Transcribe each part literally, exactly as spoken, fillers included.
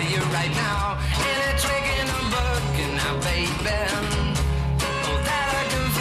tell you right now, ain't a trick in a book, and now, baby, oh, that I can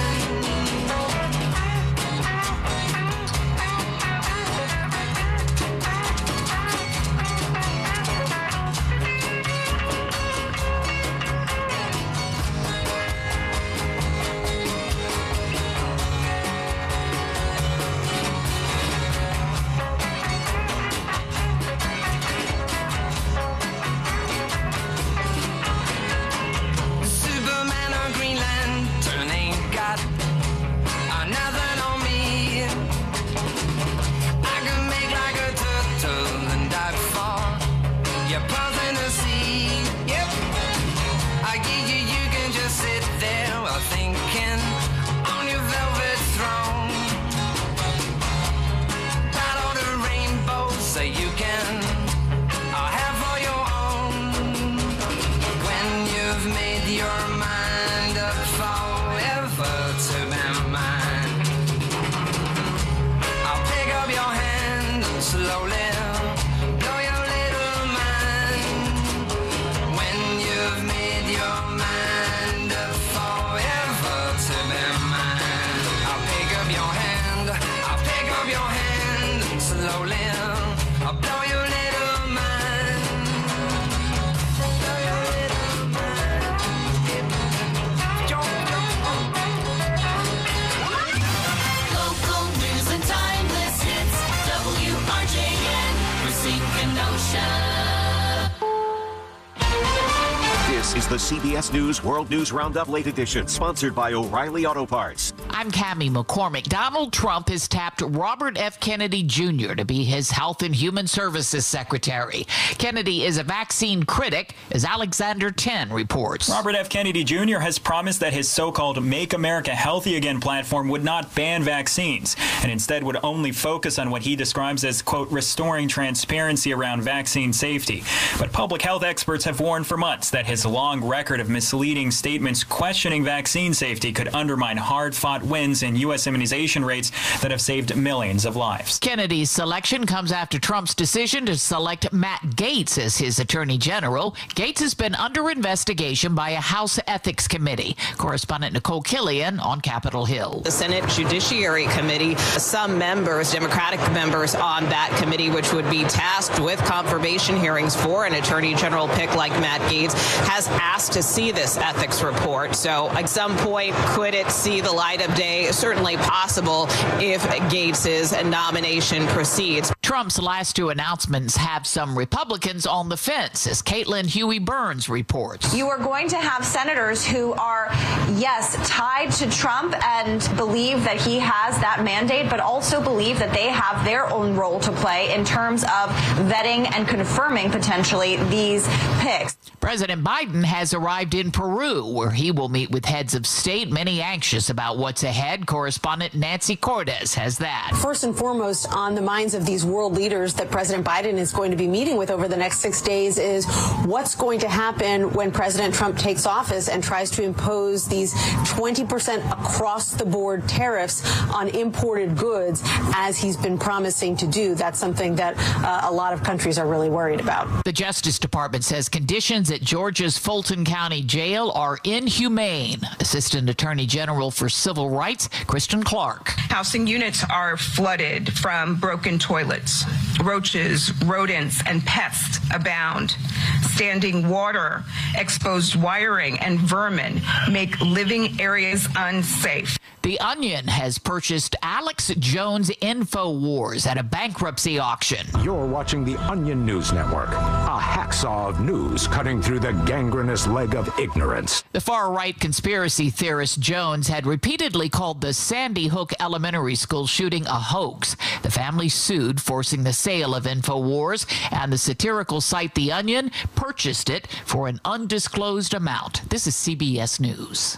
This is the C B S News World News Roundup Late Edition, sponsored by O'Reilly Auto Parts. I'm Cammie McCormick. Donald Trump has tapped Robert F. Kennedy Junior to be his Health and Human Services Secretary. Kennedy is a vaccine critic, as Alexander Ten reports. Robert F. Kennedy Junior has promised that his so-called Make America Healthy Again platform would not ban vaccines, and instead would only focus on what he describes as, quote, restoring transparency around vaccine safety. But public health experts have warned for months that his long record of misleading statements questioning vaccine safety could undermine hard-fought wins in U S immunization rates that have saved millions of lives. Kennedy's selection comes after Trump's decision to select Matt Gaetz as his attorney general. Gaetz has been under investigation by a House Ethics Committee. Correspondent Nicole Killian on Capitol Hill. The Senate Judiciary Committee, some members, Democratic members on that committee, which would be tasked with confirmation hearings for an attorney general pick like Matt Gaetz, has asked to see this ethics report. So at some point, could it see the light of day? Certainly possible if Gaetz's nomination proceeds. Trump's last two announcements have some Republicans on the fence, as Caitlin Huey Burns reports. You are going to have senators who are, yes, tied to Trump and believe that he has that mandate, but also believe that they have their own role to play in terms of vetting and confirming potentially these picks. President Biden has arrived in Peru, where he will meet with heads of state, many anxious about what's ahead. Correspondent Nancy Cordes has that. First and foremost on the minds of these world leaders that President Biden is going to be meeting with over the next six days is what's going to happen when President Trump takes office and tries to impose these twenty percent across the board tariffs on imported goods, as he's been promising to do. That's something that uh, a lot of countries are really worried about. The Justice Department says conditions at Georgia's Fulton County Jail are inhumane. Assistant Attorney General for Civil Rights, Kristen Clark. Housing units are flooded from broken toilets. Roaches, rodents, and pests abound. Standing water, exposed wiring, and vermin make living areas unsafe. The Onion has purchased Alex Jones InfoWars at a bankruptcy auction. You're watching the Onion News Network, a hacksaw of news cutting through the gangrenous leg of ignorance. The far-right conspiracy theorist Jones had repeatedly called the Sandy Hook Elementary School shooting a hoax. The family sued, forcing the sale of InfoWars, and the satirical site The Onion purchased it for an undisclosed amount. This is C B S News.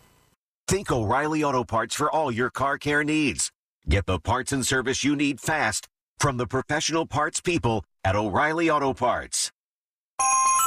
Think O'Reilly Auto Parts for all your car care needs. Get the parts and service you need fast from the professional parts people at O'Reilly Auto Parts.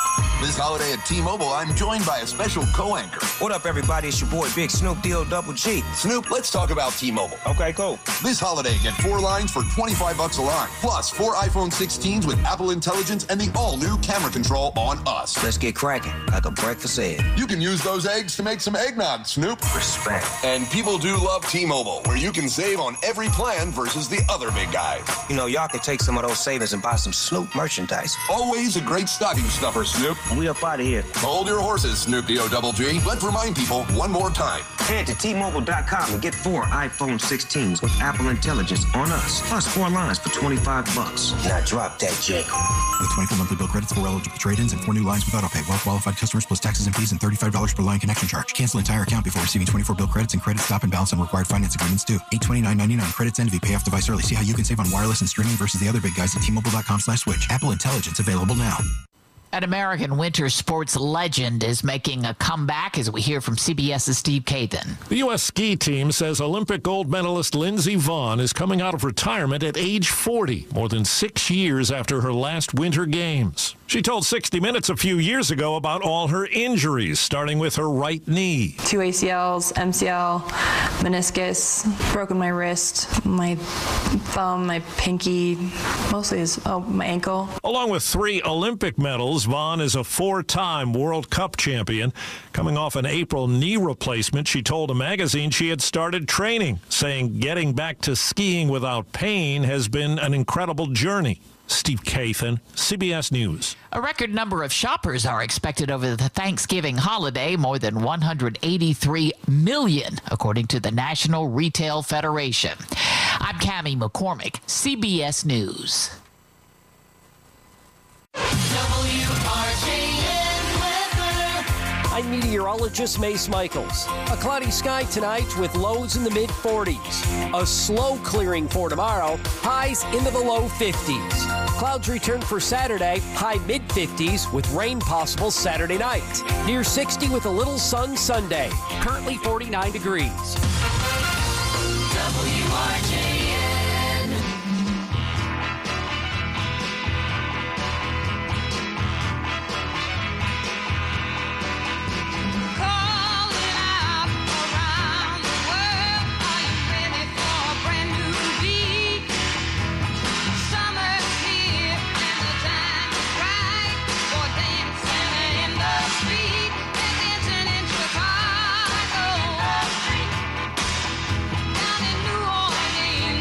This holiday at T-Mobile, I'm joined by a special co-anchor. What up, everybody? It's your boy, Big Snoop D O Double G. Snoop, let's talk about T-Mobile. Okay, cool. This holiday, get four lines for twenty-five bucks a line, plus four iPhone sixteens with Apple Intelligence and the all-new camera control on us. Let's get cracking, like a breakfast egg. You can use those eggs to make some eggnog, Snoop. Respect. And people do love T-Mobile, where you can save on every plan versus the other big guys. You know, y'all can take some of those savings and buy some Snoop merchandise. Always a great stocking stuffer, Snoop. We up out of here. Hold your horses, Snoop D O Double G. Let's remind people one more time. Head to T Mobile dot com and get four iPhone sixteens with Apple Intelligence on us, plus four lines for twenty-five bucks. Now drop that Jacob. With twenty-four monthly bill credits for eligible trade-ins and four new lines with autopay. Well-qualified customers plus taxes and fees and thirty-five dollars per line connection charge. Cancel entire account before receiving twenty-four bill credits and credit stop and balance on required finance agreements due. eight twenty-nine ninety-nine credits end if you pay off device early. See how you can save on wireless and streaming versus the other big guys at T Mobile dot com slash switch. Apple Intelligence available now. An American winter sports legend is making a comeback, as we hear from CBS's Steve Kathan. The U S ski team says Olympic gold medalist Lindsey Vonn is coming out of retirement at age forty, more than six years after her last Winter Games. She told sixty minutes a few years ago about all her injuries, starting with her right knee. Two A C Ls, M C L, meniscus, broken my wrist, my thumb, my pinky, mostly is oh, my ankle. Along with three Olympic medals, Vonn is a four-time World Cup champion. Coming off an April knee replacement, she told a magazine she had started training, saying getting back to skiing without pain has been an incredible journey. Steve Kathan, C B S News. A record number of shoppers are expected over the Thanksgiving holiday, more than one hundred eighty-three million, according to the National Retail Federation. I'm Cammie McCormick, C B S News. I'm meteorologist Mace Michaels. A cloudy sky tonight with lows in the mid forties. A slow clearing for tomorrow, highs into the low fifties. Clouds return for Saturday, high mid fifties with rain possible Saturday night. Near sixty with a little sun Sunday. Currently forty-nine degrees. W R J N. Calling out around the world. Are you ready for a brand new beat? Summer's here and the time is right for dancing in the street. They're dancing in Chicago. Down in New Orleans.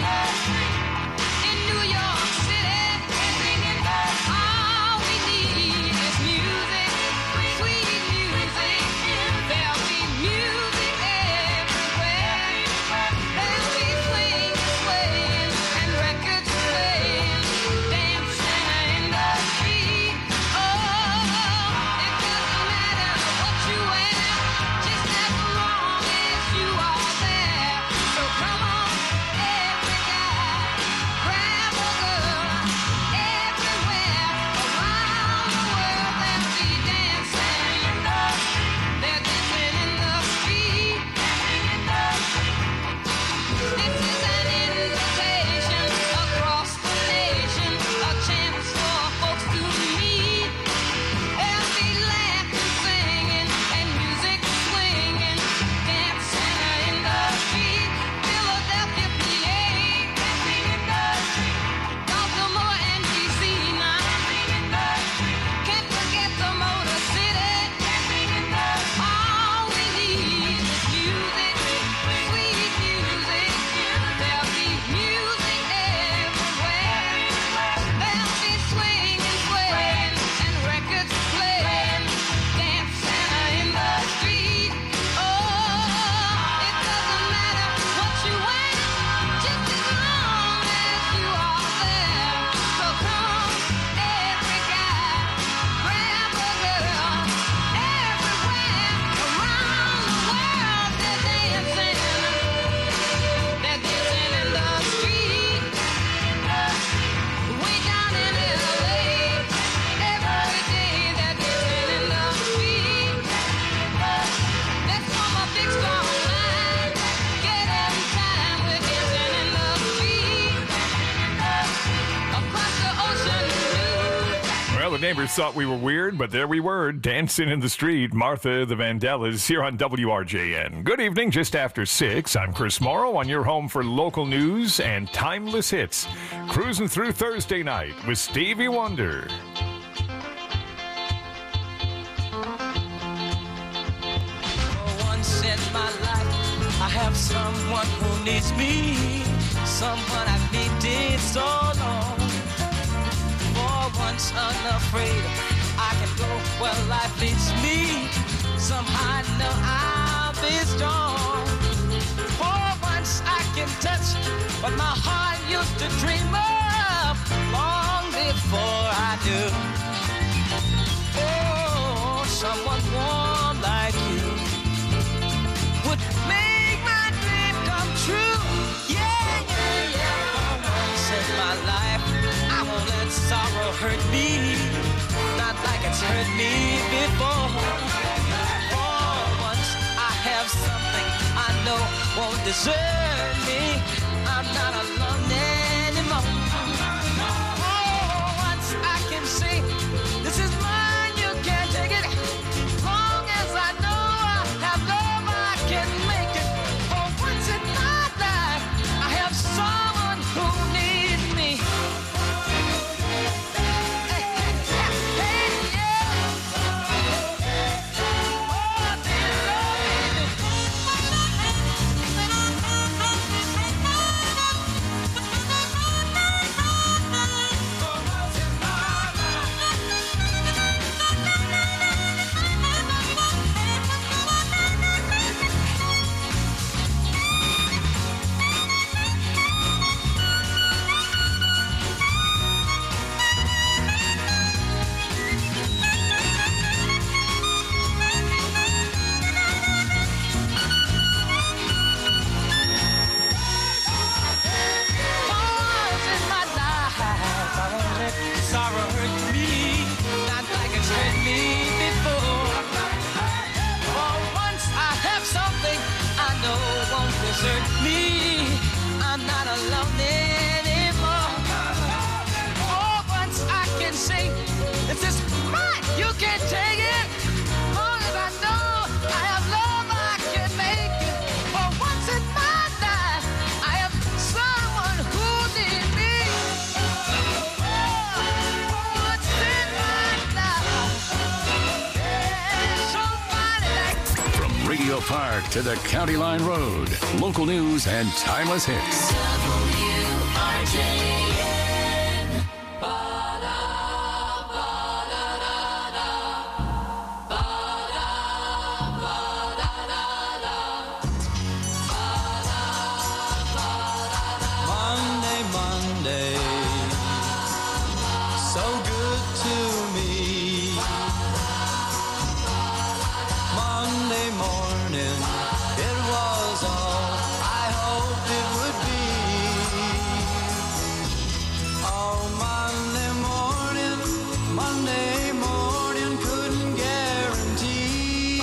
Well, the neighbors thought we were weird, but there we were, dancing in the street. Martha the Vandellas here on W R J N. Good evening, just after six. I'm Chris Morrow on your home for local news and timeless hits. Cruising through Thursday night with Stevie Wonder. For once in my life, I have someone who needs me, someone I've needed so long. For once unafraid, I can go where life leads me. Somehow I know I'll be strong. For once I can touch what my heart used to dream of long before I do. Oh, someone warm like you would make my dream come true. Yeah, yeah, yeah. For once in my life, I won't let sorrow hurt me, not like it's hurt me before. For once I have something I know won't desert me. I'm not alone anymore. For once I can say, this is mine, you can't take it. Long as I know I have love, I can make it. For once in my life, I have someone who needs me. Sorrow hurt me, not like it's hurt me before. For once I have something I know won't desert me. I'm not alone anymore. For once I can say, this is mine, you can't take it. Long as I know I have love, I can make it. For once in my life, I have someone who needs me. From Radio Park to the County Line Road, local news and timeless hits. W R J N. Monday, Monday, so good to me. Monday morning, it was all I hoped it would be. Oh, Monday morning, Monday morning, couldn't guarantee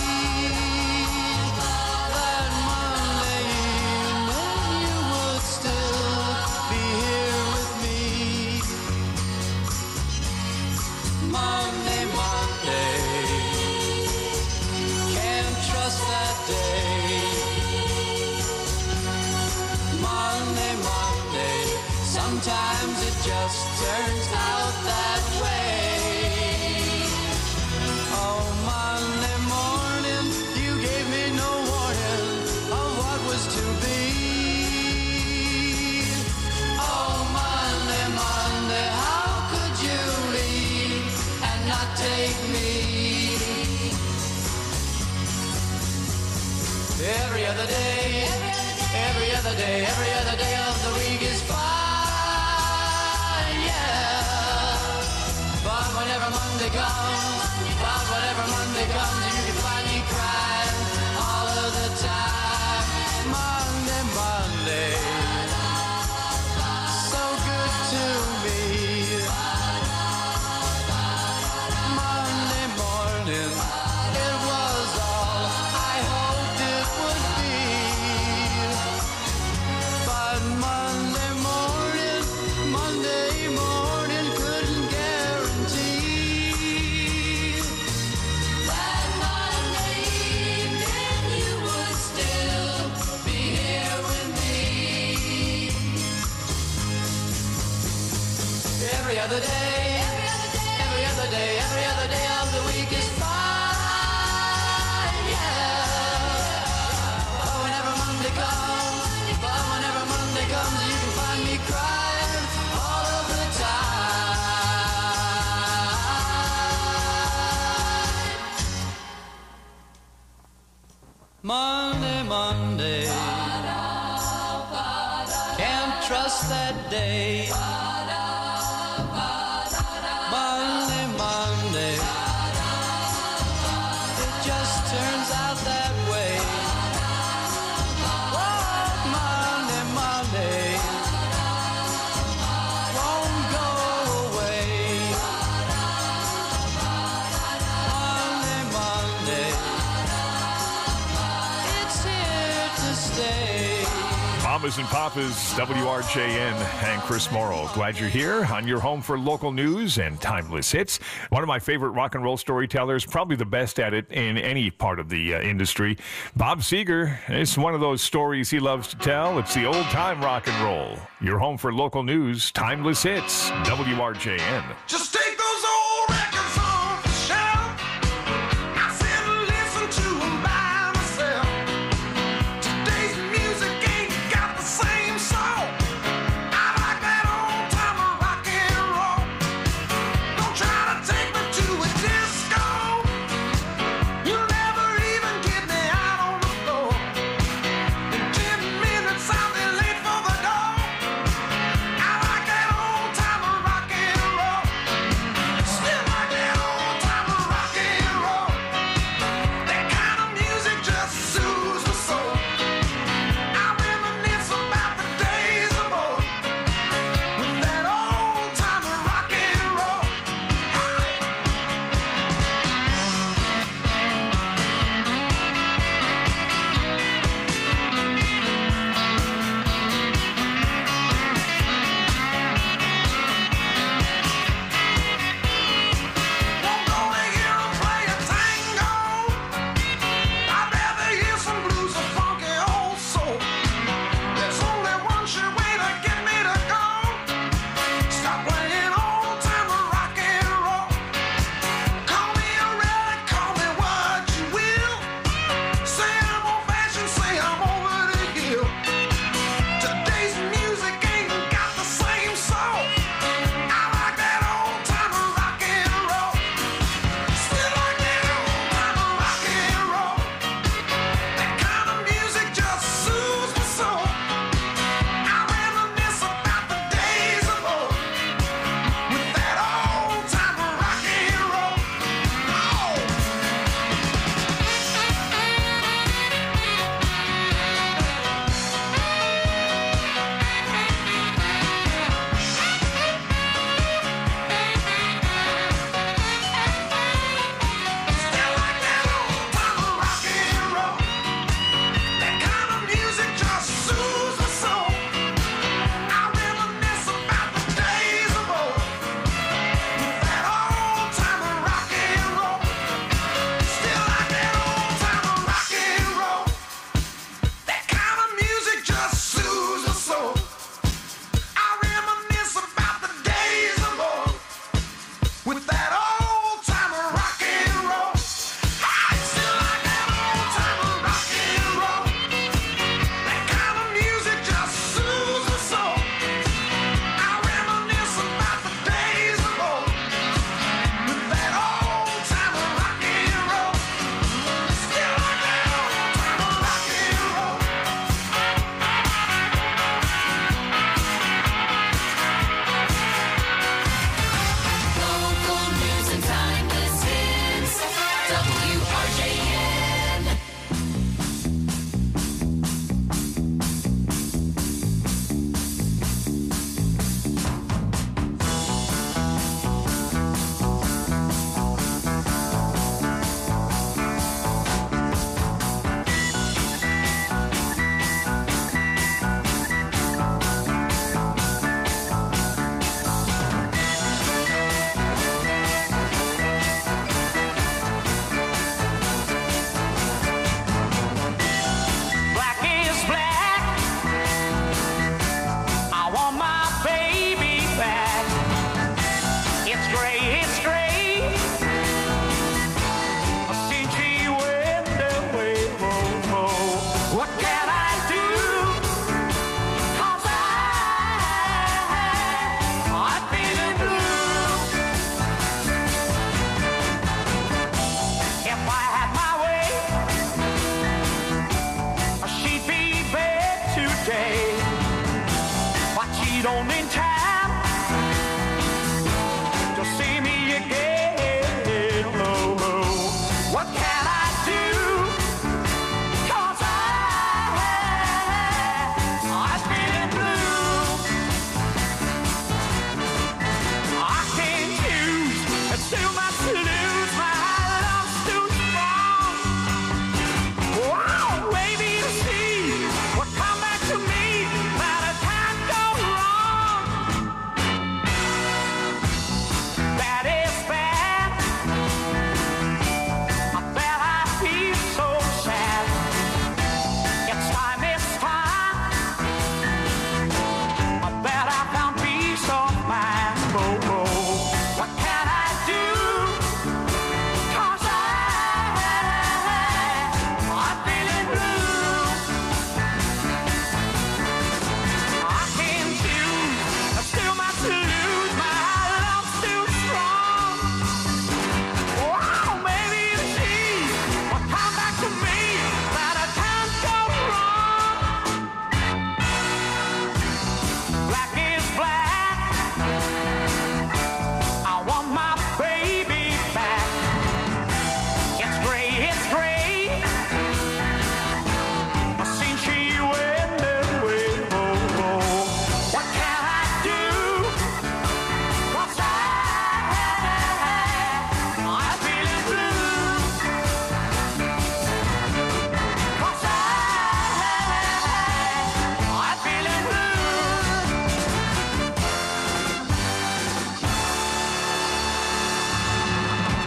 that Monday evening you would still be here with me. Monday, Monday, can't trust that day. Monday, Monday, sometimes it just turns out that way. Oh, Monday morning, you gave me no warning of what was to be. Oh, Monday, Monday, how could you leave and not take me? Every other day, every other day, every other day of the week is fine, yeah. But whenever Monday comes, but whenever Monday comes, you can find me crying all of the time. Monday, Monday, so good to me. Monday morning, it was all I hoped it would be. But Monday morning, Monday morning couldn't guarantee day, every other day, every other day of the week is fine, yeah. But whenever Monday comes, but whenever Monday comes, you can find me crying all of the time. Monday, Monday, can't trust that day. Monday, Monday, it just turns out that way. Oh, Monday, Monday, won't go away. Monday, Monday, it's here to stay. Mamas and Papas, W R J N, and Chris Morrow. Glad you're here on your home for local news and timeless hits. One of my favorite rock and roll storytellers, probably the best at it in any part of the uh, industry. Bob Seger, it's one of those stories he loves to tell. It's the old-time rock and roll. Your home for local news, timeless hits, W R J N. Just take those old records off the shelf. I sit and listen to them by myself. Today's music ain't got the same soul. I like that old time of rock and roll. Don't try to take me to a disco. You'll never even get me out on the floor. In ten minutes I'll be late for the door. I like that old time of rock and roll.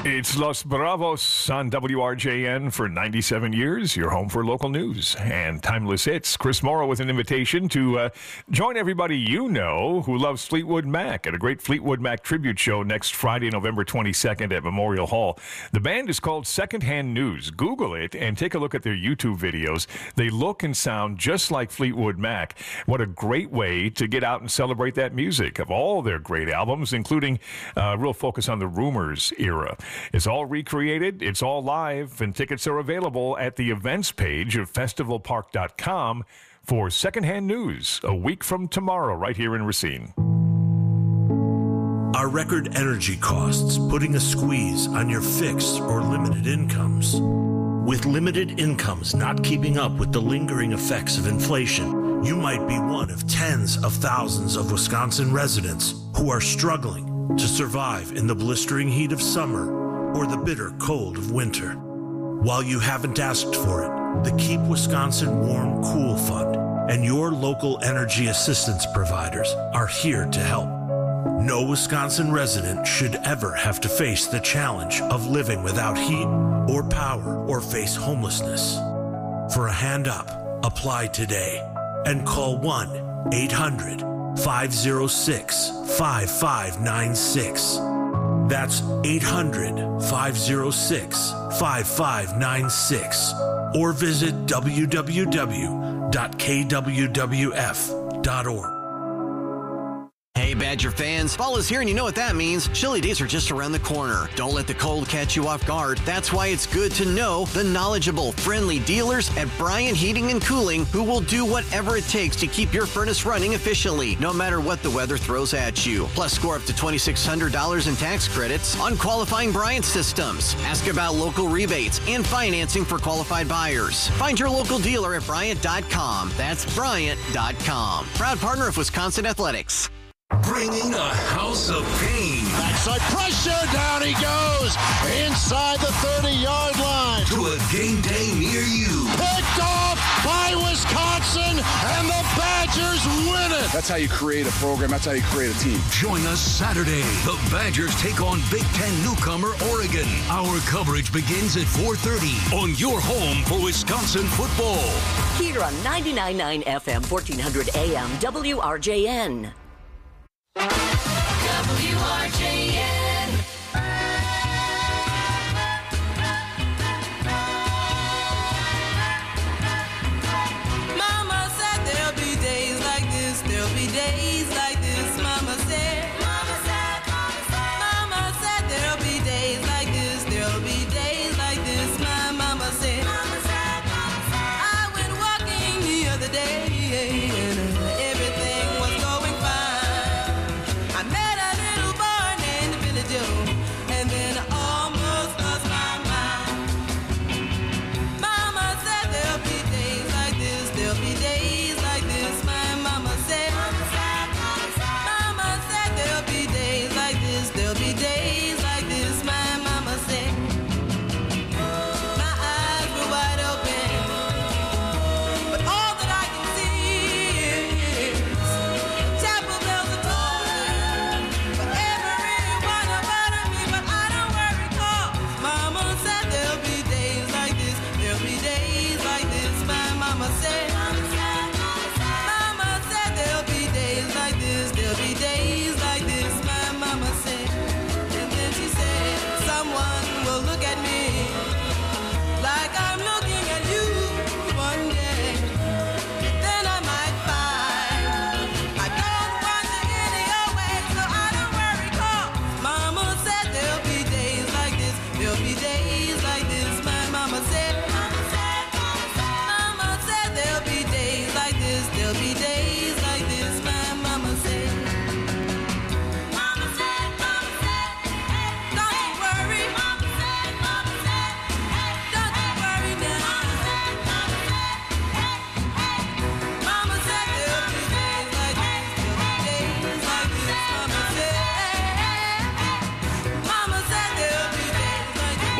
It's Los Bravos on W R J N for ninety-seven years, your home for local news and timeless hits. Chris Morrow with an invitation to uh, join everybody you know who loves Fleetwood Mac at a great Fleetwood Mac tribute show next Friday, November twenty-second at Memorial Hall. The band is called Secondhand News. Google it and take a look at their YouTube videos. They look and sound just like Fleetwood Mac. What a great way to get out and celebrate that music of all their great albums, including a uh, real focus on the Rumors era. It's all recreated, it's all live, and tickets are available at the events page of festival park dot com for Secondhand News a week from tomorrow right here in Racine. Are record energy costs putting a squeeze on your fixed or limited incomes? With limited incomes not keeping up with the lingering effects of inflation, you might be one of tens of thousands of Wisconsin residents who are struggling to survive in the blistering heat of summer or the bitter cold of winter. While you haven't asked for it, the Keep Wisconsin Warm Cool Fund and your local energy assistance providers are here to help. No Wisconsin resident should ever have to face the challenge of living without heat or power or face homelessness. For a hand up, apply today and call one eight hundred five oh six five five nine six. That's eight hundred five oh six five five nine six or visit w w w dot k w w f dot org. Hey, Badger fans, fall is here and you know what that means. Chilly days are just around the corner. Don't let the cold catch you off guard. That's why it's good to know the knowledgeable, friendly dealers at Bryant Heating and Cooling who will do whatever it takes to keep your furnace running efficiently, no matter what the weather throws at you. Plus, score up to twenty-six hundred dollars in tax credits on qualifying Bryant systems. Ask about local rebates and financing for qualified buyers. Find your local dealer at Bryant dot com. That's Bryant dot com. Proud partner of Wisconsin Athletics. Bringing a house of pain. Backside pressure, down he goes, inside the thirty-yard line. To a game day near you. Picked off by Wisconsin, and the Badgers win it. That's how you create a program. That's how you create a team. Join us Saturday. The Badgers take on Big Ten newcomer Oregon. Our coverage begins at four thirty on your home for Wisconsin football. Here on ninety-nine point nine F M, fourteen hundred A M, W R J N. W R J N. Mama said there'll be days like this, there'll be days like this. Mama said, Mama said, Mama said, Mama said there'll be days like this, there'll be days like this. My mama said, Mama said, Mama said. I went walking the other day and everything was going fine. I met a little boy named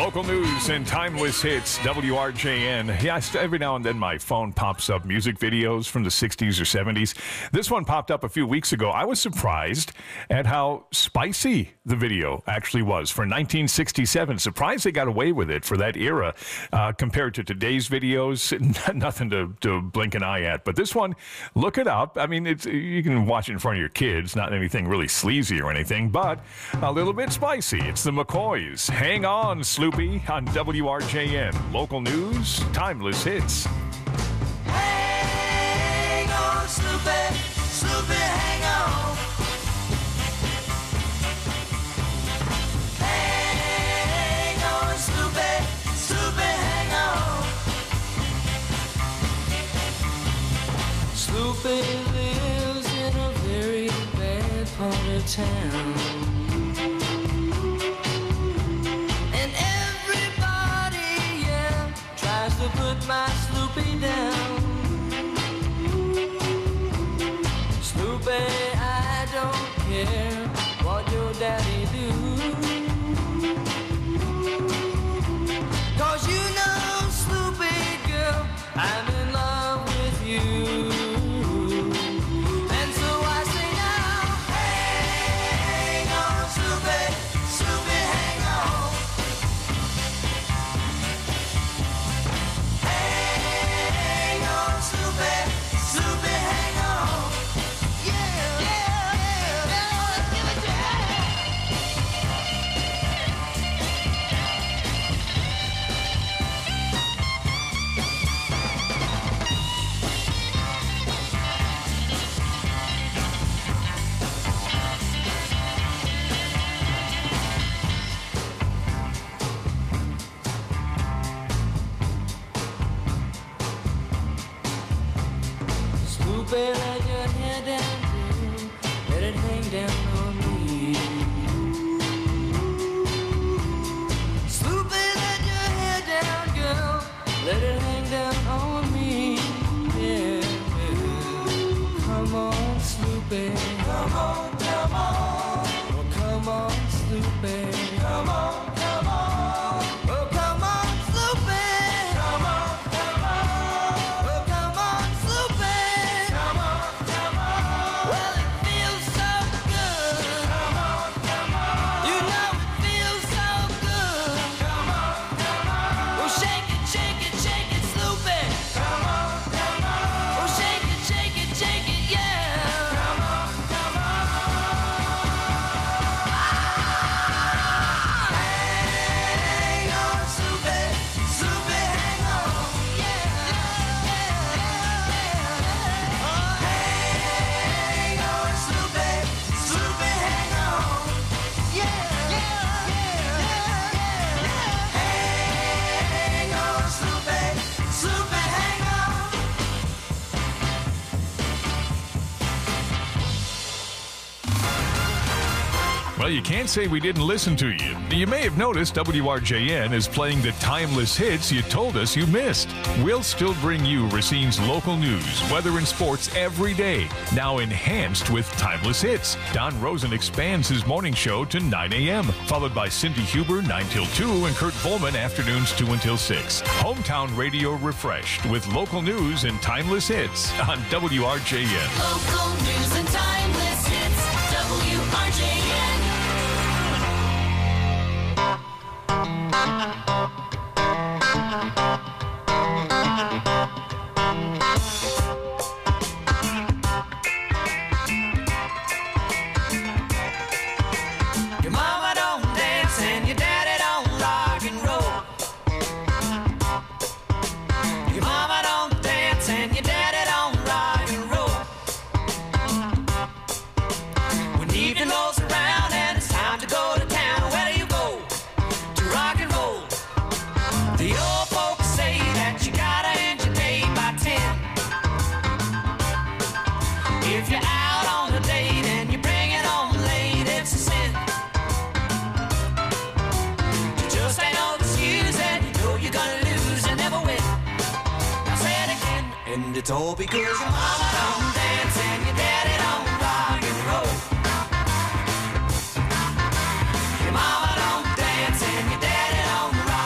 Local news and timeless hits, W R J N. Yes, every now and then my phone pops up music videos from the sixties or seventies. This one popped up a few weeks ago. I was surprised at how spicy the video actually was for nineteen sixty-seven. Surprised they got away with it for that era uh, compared to today's videos. Nothing to, to blink an eye at. But this one, look it up. I mean, it's, you can watch it in front of your kids. Not anything really sleazy or anything, but a little bit spicy. It's the McCoys. Hang on, Sloopy, on W R J N. Local news, timeless hits. Hang on, Sloopy, Sloopy, hang on. Hang on, Sloopy, Sloopy, hang on. Sloopy lives in a very bad part of town. To put my Sloopy down. Sloopy, I don't care what your daddy do. 'Cause you know, Sloopy girl, I'm in love with you. And so I say now, hang on, Sloopy, Sloopy, hang on. Sloopy, hang on. Yeah, yeah, yeah, yeah. Let's give it to Sloopy, let your hair down, girl. Let it hang down on me. Sloopy, let your hair down, girl. Let it hang down on me. Yeah. Come on, Sloopy. Come on, come on. Oh, come on, Sloopy. Come on, come on. Oh, come on, Sloopy. Come on, come on. Oh, come on, Sloopy. Come on, come on. Well, it feels so good. Come on, come on. You know it feels so good. Come on, come on. Oh, shake it, shake it, shake it, Sloopy. Come on, come on. Oh, shake it, shake it, shake it, yeah. Come on, come on. Hang on, Sloopy, Sloopy, hang on. Yeah, yeah, yeah. Oh, hang on, Sloopy, Sloopy, hang on. Yeah, yeah, yeah, yeah. Hang on, Sloopy, Sloopy, hang on. Well, you can't say we didn't listen to you. You may have noticed W R J N is playing the timeless hits you told us you missed. We'll still bring you Racine's local news, weather and sports every day, now enhanced with timeless hits. Don Rosen expands his morning show to nine a.m., followed by Cindy Huber nine till two and Kurt Volman afternoons two until six. Hometown radio refreshed with local news and timeless hits on W R J N. Local news and timeless hits, W R J N. Your mama don't dance and your daddy don't rock and roll. Your mama don't dance and your daddy don't rock and roll. When evening rolls around and it's time to go to town, where do you go to rock and roll? The old folks say that you gotta end your day by ten. If you're out on a date and you bring it home late, it's a sin. You just ain't no excuse and you know you're gonna lose and never win. I'll say it again, and it's all because your mama don't dance and your daddy don't rock and roll. Your mama don't dance and your daddy don't rock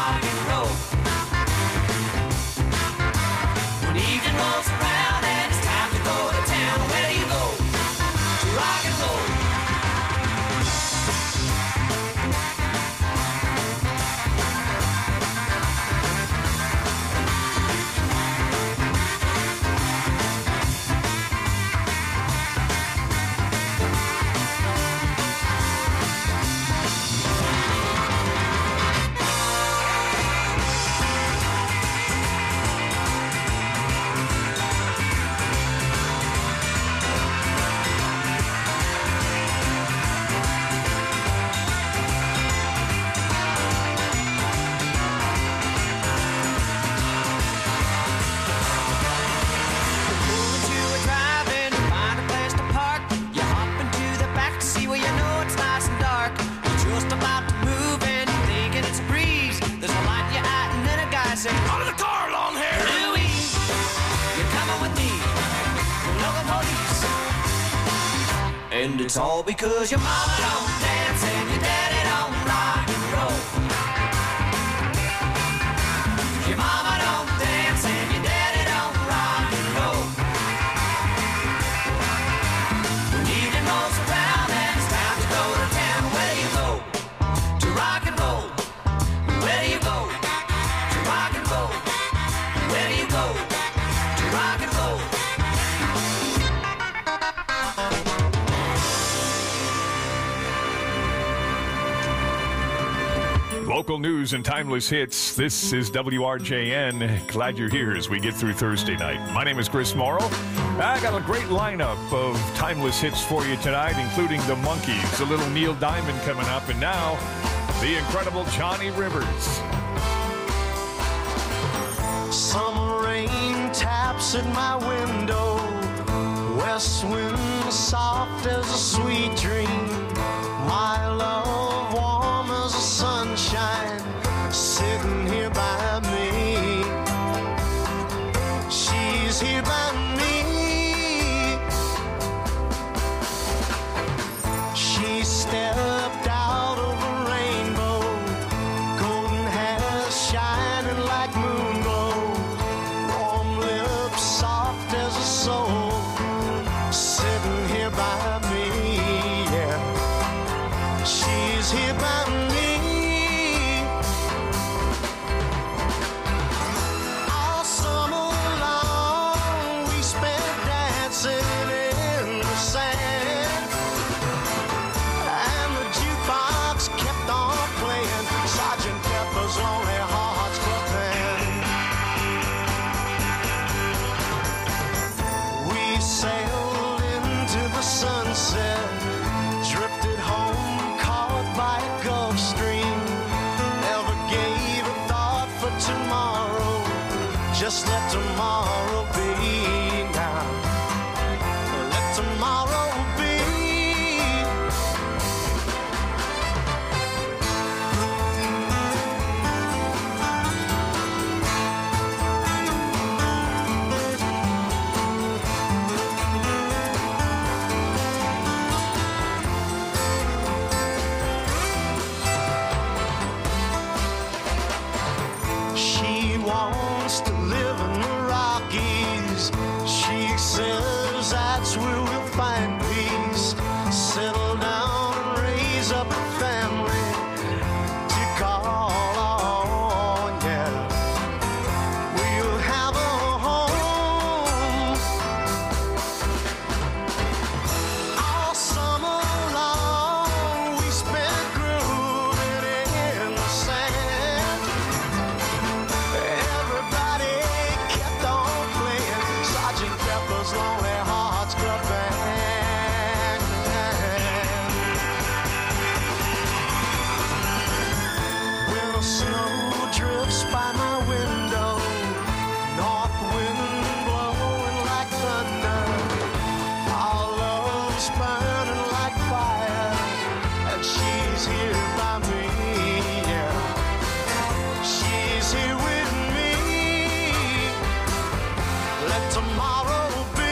It's all because your mama don't dance and your daddy don't rock and roll. Your mama don't dance and your daddy don't rock and roll. When evening rolls around and it's time to go to town, where do you go to rock and roll? Where do you go to rock and roll? Where do you go to rock and roll? Local news and timeless hits. This is W R J N. Glad you're here as we get through Thursday night. My name is Chris Morrow. I got a great lineup of timeless hits for you tonight, including the Monkees, a little Neil Diamond coming up, and now the incredible Johnny Rivers. Summer rain taps at my window, west wind soft as a sweet dream, my love warm as the sunshine, sitting here by me. She's here by me. She stepped out of a rainbow, golden hair shining like moon glow, warm lips soft as a soul, sitting here by me, yeah. She's here by me. All summer long we spent dancing in the sand, and the jukebox kept on playing Sergeant Pepper's Lonely Hearts Club Band. We sailed into the sunset, drifted home caught by a Gulf Stream, never gave a thought for tomorrow, just let tomorrow be now, let tomorrow be. She wants to live in the Rockies. She says that's where we'll find peace. Settle down and raise up a family to call on, yeah. We'll have a home. All summer long we spent grooving in the sand. Everybody kept on playing Sergeant Pepper's Lonely Hearts Club Band. When the snow drifts by my window, north wind blowing like thunder, our love's burning like fire, and she's here by me, yeah. She's here with me. Let tomorrow be.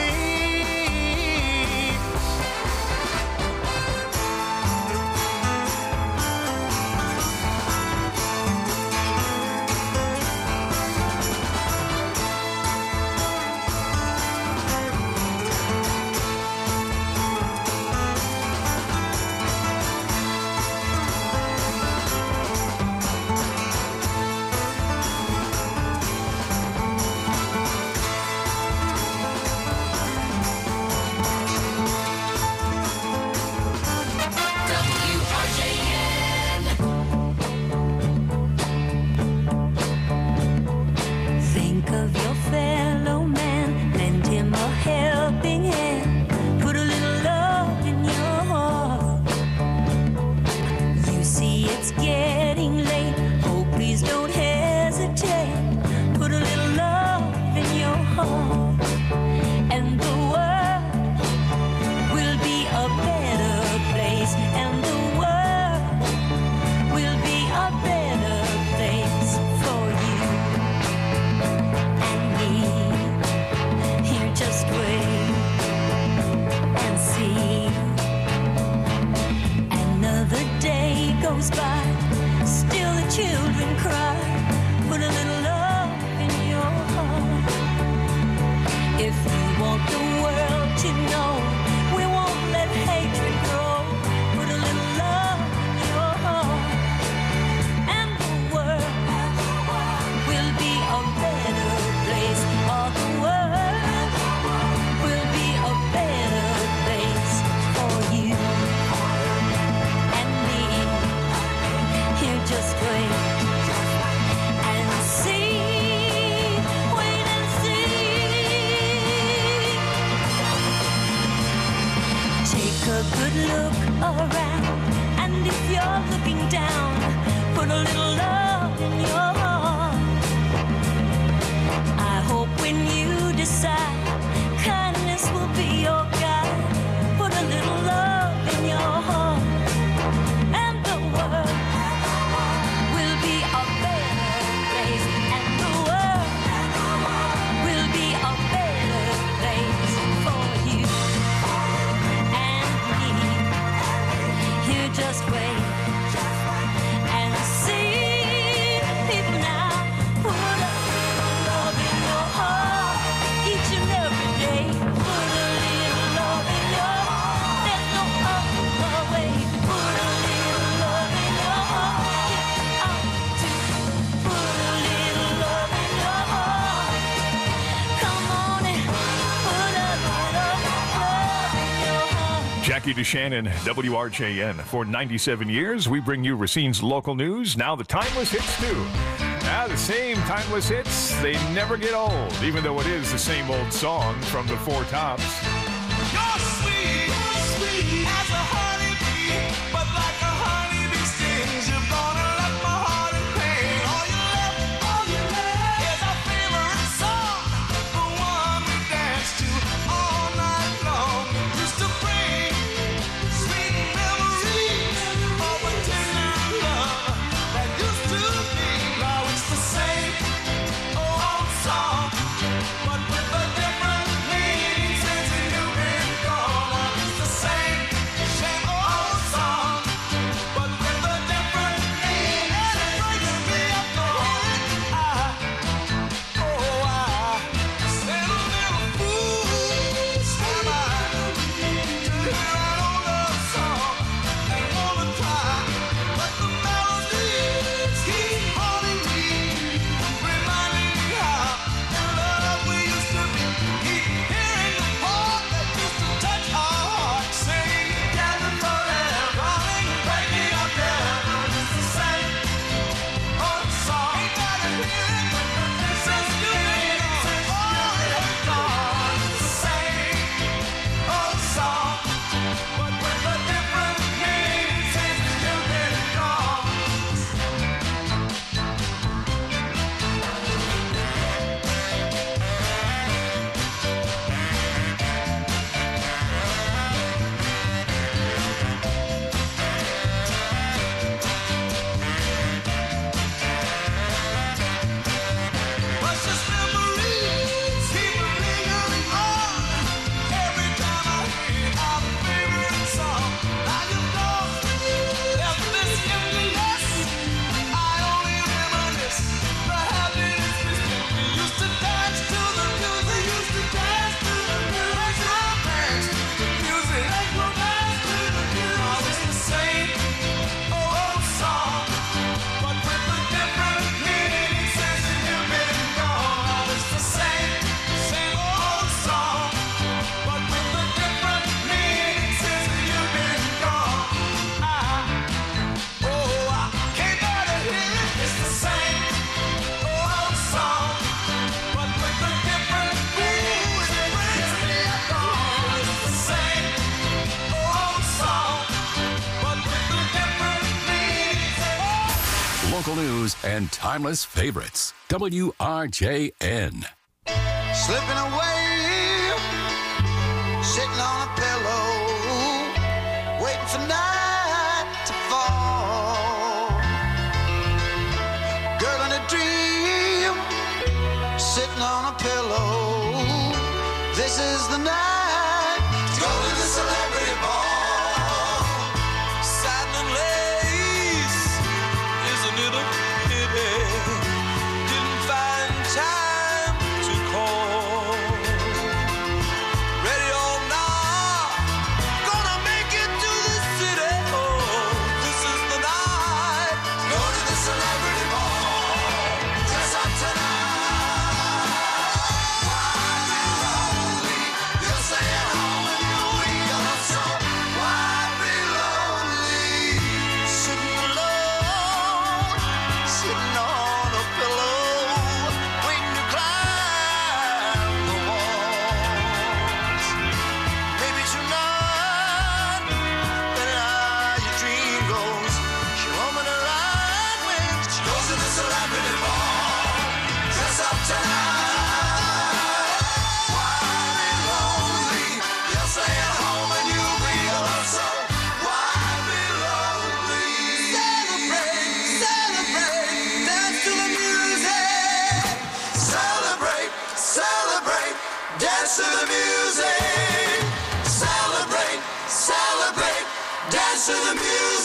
Think of your fellow man, lend him a helping hand, put a little love in your heart. You see it's getting late, oh please don't hesitate, put a little love in your heart, and the world will be a better place, and the world will be a better place for you and me. Here, just wait and see. children cry. Put a little love in your heart. If you want the world to know, we won't let hatred grow. Put a little love in your heart, and the world will be a better place. All the world will be a better place for you and me. Here, just wait and see. Wait and see. Take a good look around, and if you're looking down, put a little love in your heart. I hope when you decide, kindness will be your guide. Put a little love in your heart, and the world will be a better place. And the world will be a better place for you and me. Here, just wait and see. People now, put a little love in your heart each and every day. Put a little love in your heart. There's no other way. Put a little love in your heart. Get out to put a little love in your heart. Come on and put a little love in your heart. Jackie DeShannon, W R J N. For ninety-seven years, we bring you Racine's local news, now the timeless hits too. Now, the same timeless hits, they never get old, even though it is the same old song from the Four Tops. You're sweet, sweet as a honeybee, but like a honeybee stings, you're gonna let my heart in pain. All you left, all you left is our favorite song, the one we dance to all night long. Used to bring sweet memories of a tender love that used to be. Now it's the same old song, but with a different meaning since you've been gone. Now it's the same, same old song, but with a different meaning. And it breaks me up the heart. I, oh, I said a little fool, am I, to hear an old love song and wanna cry, but the melodies keep haunting me, reminding me how in love we used to be. Keep hearing the part that used to touch our hearts, singing together forever, darling, breaking up never. It's the same old song. Ain't gotta hear it since you've been gone. Oh, it's gone. It's the same old song, but with a different meaning since you've been gone. Precious memories keep lingering on. Every time I hear our favorite song, now you've gone, left this emptiness. I only reminisce the happiness we used to dance to the music. Used to dance to the music. Dance to the music. Dance to the music. Now it's the same old song, but with a different meaning since you've been gone. Now it's the same, same old song, but with a different meaning since you've been gone. I, oh, I can't bear to hear it. It's the same old song, but with a different meaning. It brings me up on. It's the same old song, but with a different meaning. Local news and timeless favorites. W R J N. Slipping away, sitting on a pillow, waiting for night to fall. Girl in a dream, sitting on a pillow. This is the night to go to the celebrity ball. Satin and lace, isn't it a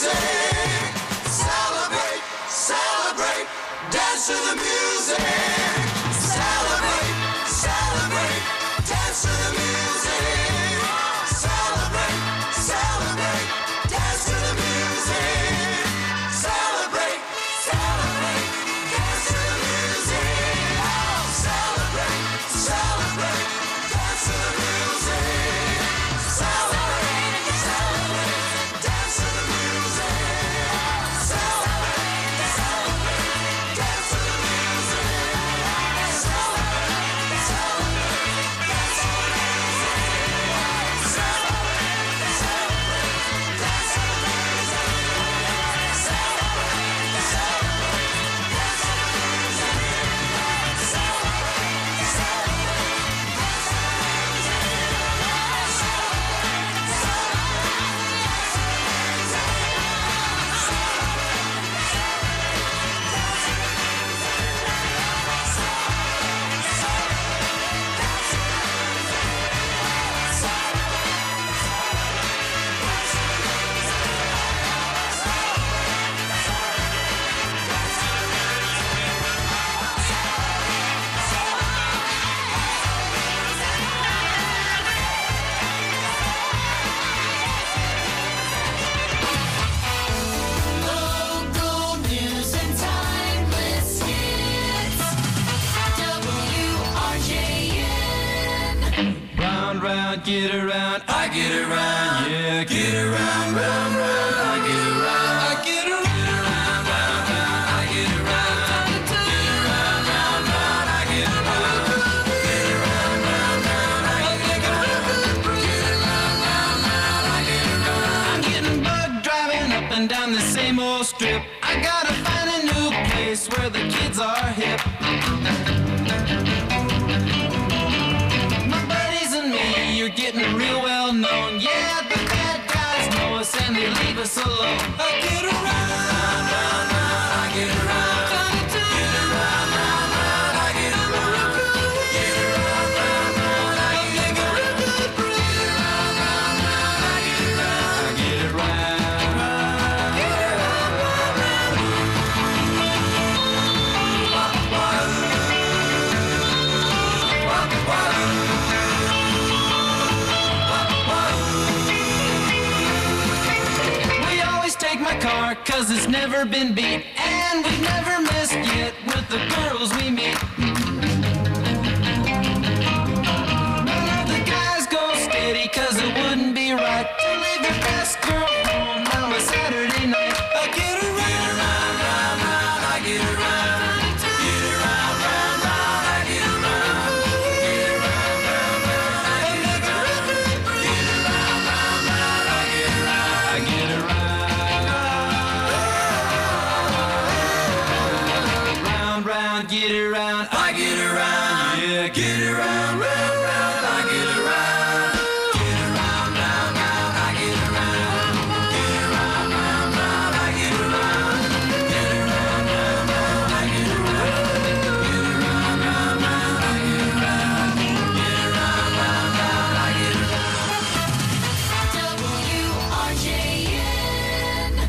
music. Celebrate, celebrate, dance to the music. Celebrate, celebrate, dance to the music. Celebrate, celebrate, dance to the music. Celebrate, celebrate, dance to the music. Oh, celebrate, celebrate, dance to the music. Celebrate, celebrate, dance to the music. Celebrate, celebrate, dance to the music. Celebrate, celebrate, dance to the music. Celebrate, celebrate, dance to the music. Celebrate, celebrate, dance to the music. Celebrate, celebrate. Local news and timeless hits. W R J N. Round, round, get around, I get around, yeah, get around, round, round, I get around, I get around, round, round, I get around, get around, round, round, I get around, get around, round, round, I get around, get around, round, round, I get around. I'm getting bugged driving up and down the same old strip. I gotta find a new place where the kids are hip. My buddies and me, you're getting real well known. Yeah, the bad guys know us and they leave us alone. I get around, round, round, round, I get around. Get around, round, round, I get around. Get around, round, round, I get around. Get around, round, round, I get around. Get around, get around, round, round. We always take my car cause it's never been beat. And we've never missed yet with the girls we meet. None of the guys go steady cause it wouldn't be right to leave your best girl home on a Saturday night. I get around, round, round, round, I get around. Get around, round, round, I get around. Get around, round, round, I get around. Get around, round, round, I get around. I get around. Round, round, get around. I get around. Yeah, get around, round, round, I get around. Get around, round, round, I get around. Get around, round, round, I get around. Get around, round, round, I get around. Get around, round, round, I get around. Get around, round, round, I get around. W R J N.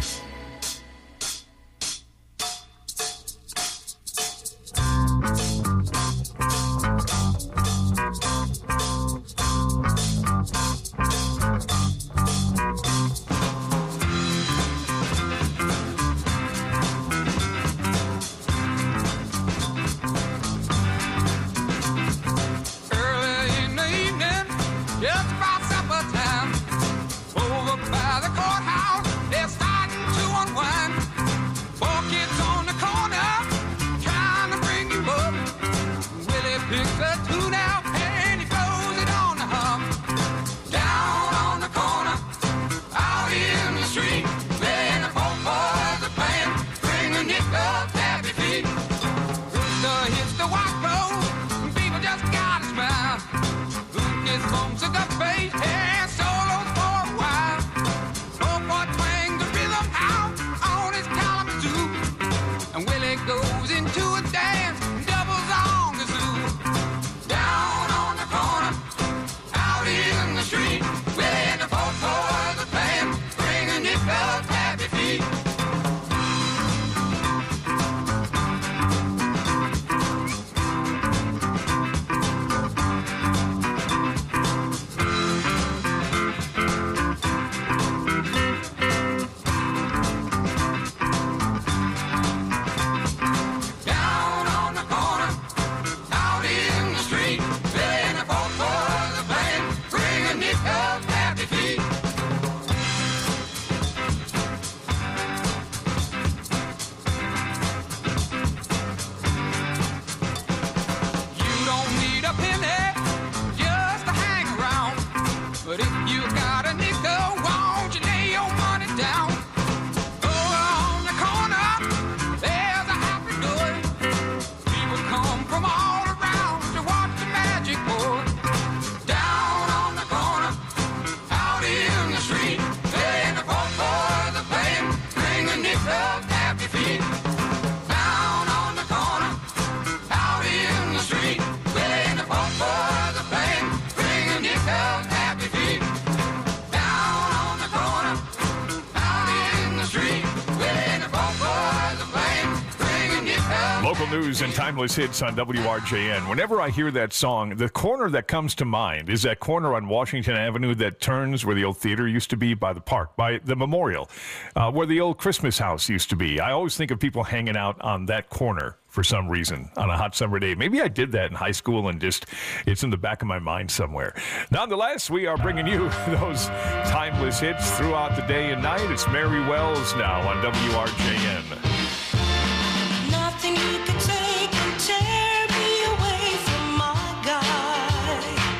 feet. Down on the corner, out in the street, waiting to pump for the plane, bringing you some happy feet. Down on the corner, out in the street, waiting to pump for the plane, bringing you some. Local news and timeless hits on W R J N. Whenever I hear that song, the corner that comes to mind is that corner on Washington Avenue that turns where the old theater used to be by the park, by the memorial, uh, where the old Christmas house used to be. I always think of people hanging out on that corner for some reason on a hot summer day. Maybe I did that in high school and just it's in the back of my mind somewhere. Nonetheless, we are bringing you those timeless hits throughout the day and night. It's Mary Wells now on W R J N. Nothing you could take can tear me away from my guy.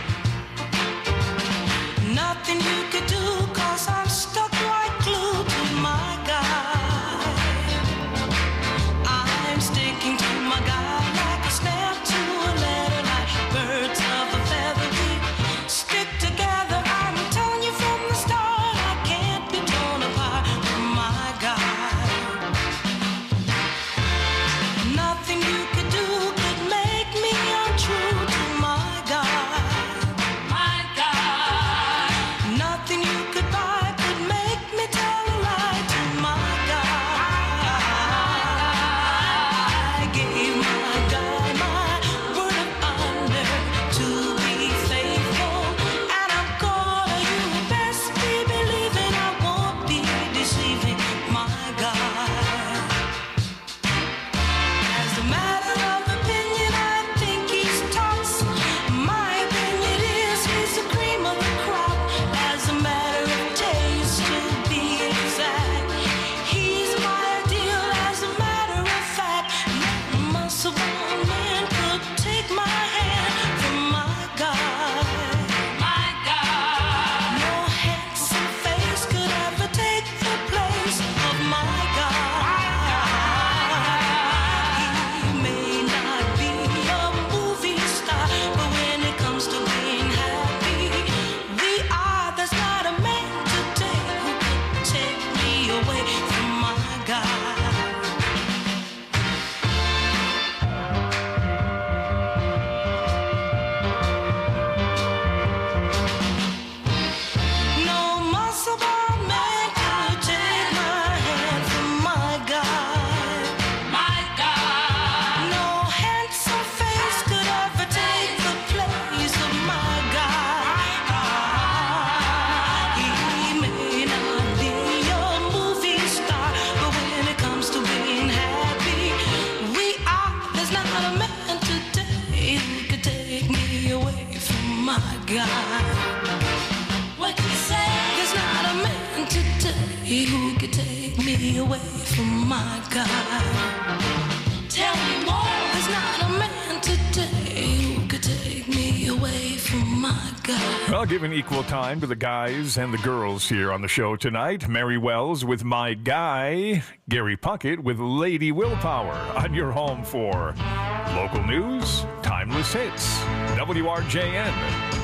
Nothing you could do, cause I'm stuck like glue to my guy. I'm sticking to my guy like a snap to a letter, like birds of a feather we stick together. I'm telling you from the start, I can't be torn apart from my guy. Nothing you could do could make me untrue to my guy. My guy. Nothing you could buy could make me tell a lie to my guy. I gave my guy my word of honor to be faithful, and I'm gonna, you best be believing I won't be deceiving my guy. As a matter of opinion, I think he's tops. My opinion is he's the cream of the crop. As a matter of taste, to be exact, he's my ideal. As a matter of fact, no muscle-bound man could take my hand from my guy. My guy. No handsome face could ever take the place of my guy. He may not be a movie star, but when it comes to being happy, we are. There's not a man today who could take me away from my guy. No muscle-bound man could take my hand from my guy. My guy. No handsome face could ever take the place of my guy. He may not be a movie star, but when it comes to being happy, we are. There's not a man today who could take me away from my guy. What you say? There's not a man today who could take me away from my guy. Tell me more. There's not a man today who could take me away from my guy. Well, giving equal time to the guys and the girls here on the show tonight. Mary Wells with My Guy. Gary Puckett with Lady Willpower on your home for local news, timeless hits. W R J N.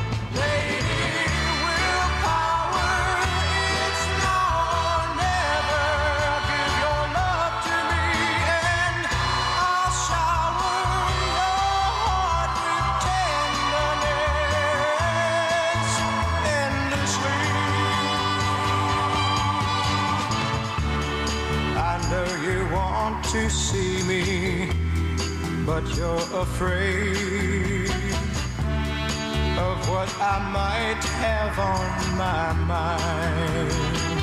To see me, but you're afraid of what I might have on my mind.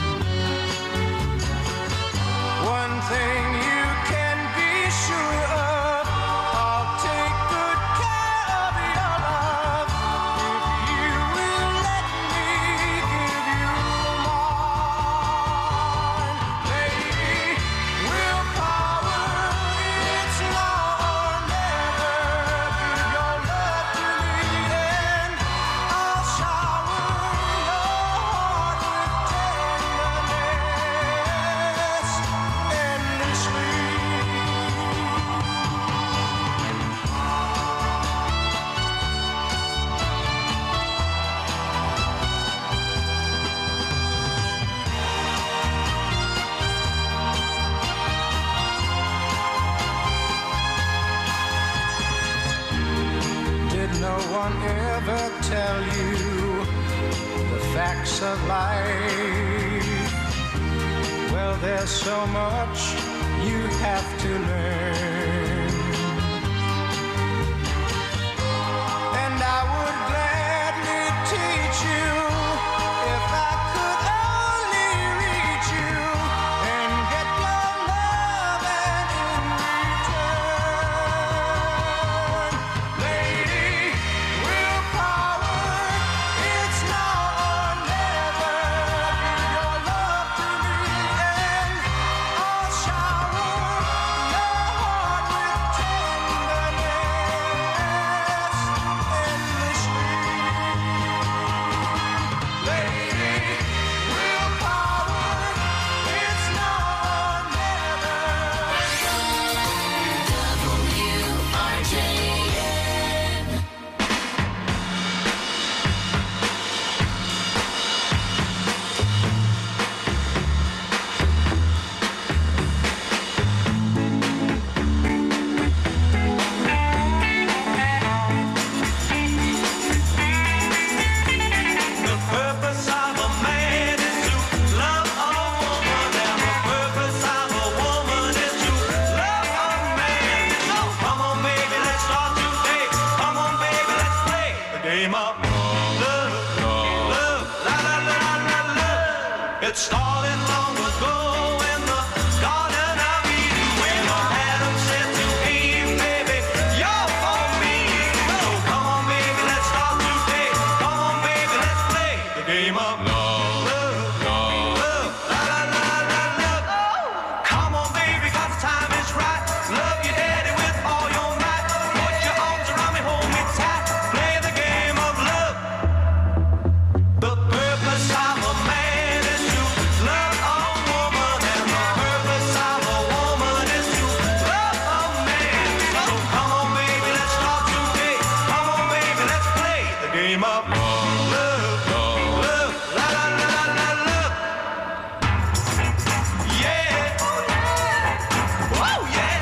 One thing you can be sure of, I'll take good care of your love if you will let me give you mine. Baby, willpower, it's now or never. Give your love to me and I'll shower your heart with tenderness endlessly. one ever tell you the facts of life? Well, there's so much you have to learn, and I would gladly teach you if I could only reach you and get your love, and in return, lady, willpower, it's now or never. Give your love to me and I'll shower your heart with tenderness endlessly. Lady, willpower, it's now or never. W R J N. The purpose of a man is to love a woman, and the purpose of a woman is to love a man. So come on, baby, let's start today. Come on, baby, let's play the game of love, love, la la la la la. It started long ago in the Garden of Eden when Adam said to Eve, baby, you're for me. So come on, baby, let's start today. Come on, baby, let's play the game of love, love, love, la la la la la. Come on, baby, 'cause the time is right. Love your daddy with all your might. Put your arms around me, hold me tight. Play the game of love. The purpose of a man is to love a woman, and the purpose of a woman is to love a man. So come on, baby, let's start today. Come on, baby, let's play the game of love, love, love, la la la la la. Yeah. Oh yeah.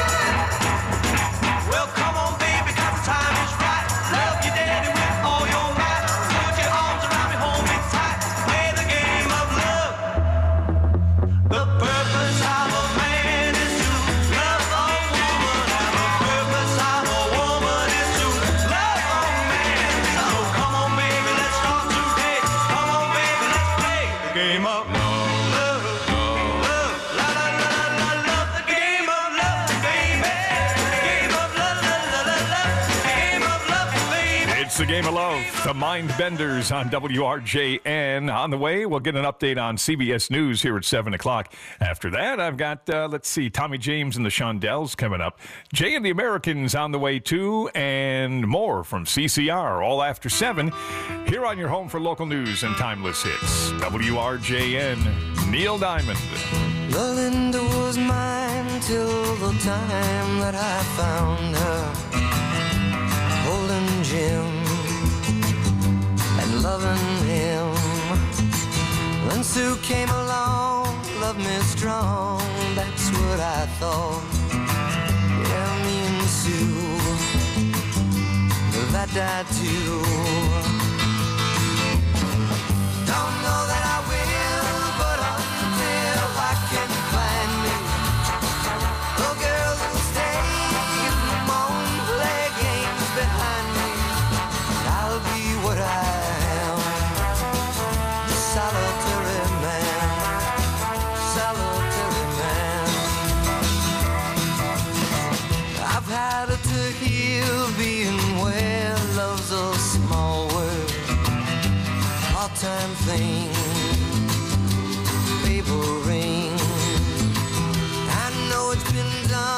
Well, come on, baby, 'cause the time is right. Love your daddy with all your might. Put your arms around me, hold me tight. Play the game of love. The purpose of a man is to love a woman, and the purpose of a woman is to love a man. So come on, baby, let's start today. Come on, baby, let's play the game of love, love, love, la la la la la. The game of love, baby. The game of love, la la la la. The game of love, baby. It's the game of love. The Mind Benders on W R J N. On the way, we'll get an update on C B S News here at seven o'clock. After that, I've got, uh, let's see, Tommy James and the Shondells coming up. Jay and the Americans on the way, too, and more from C C R, all after seven, here on your home for local news and timeless hits. W R J N, Neil Diamond. Linda was mine till the time that I found her holding Jim and loving him. When Sue came along, loved me strong, that's what I thought. Yeah, me and Sue, that died too. Don't know that I will, but until I can find me a girl who'll stay and won't play games behind me, I'll be what I am, a solitary man, solitary man. I've had it to heal being where love's a small word, part-time thing, paper ring. I know it's been done